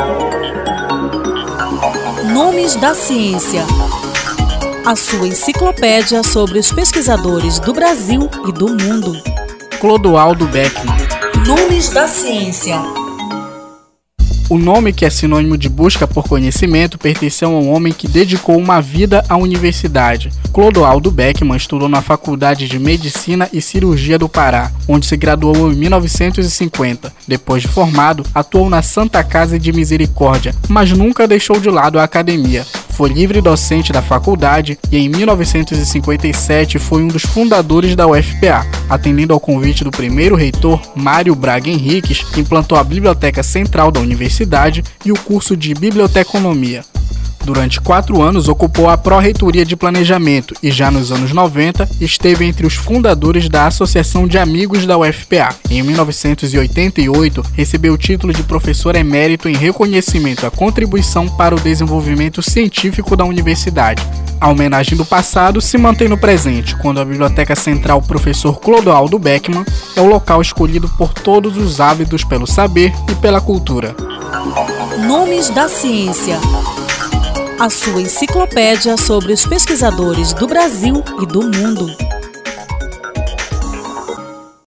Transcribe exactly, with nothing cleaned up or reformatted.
Nomes da ciência. A sua enciclopédia sobre os pesquisadores do Brasil e do mundo. Clodoaldo Beckmann. Nomes da ciência. O nome, que é sinônimo de busca por conhecimento, pertenceu a um homem que dedicou uma vida à universidade. Clodoaldo Beckmann estudou na Faculdade de Medicina e Cirurgia do Pará, onde se graduou em mil novecentos e cinquenta. Depois de formado, atuou na Santa Casa de Misericórdia, mas nunca deixou de lado a academia. Foi livre docente da faculdade e em mil novecentos e cinquenta e sete foi um dos fundadores da U F P A. Atendendo ao convite do primeiro reitor, Mário Braga Henriques, implantou a Biblioteca Central da Universidade e o curso de Biblioteconomia. Durante quatro anos ocupou a Pró-Reitoria de Planejamento e já nos anos noventa esteve entre os fundadores da Associação de Amigos da U F P A. Em mil novecentos e oitenta e oito recebeu o título de professor emérito em reconhecimento à contribuição para o desenvolvimento científico da universidade. A homenagem do passado se mantém no presente, quando a Biblioteca Central Professor Clodoaldo Beckmann é o local escolhido por todos os ávidos pelo saber e pela cultura. Nomes da ciência. A sua enciclopédia sobre os pesquisadores do Brasil e do mundo.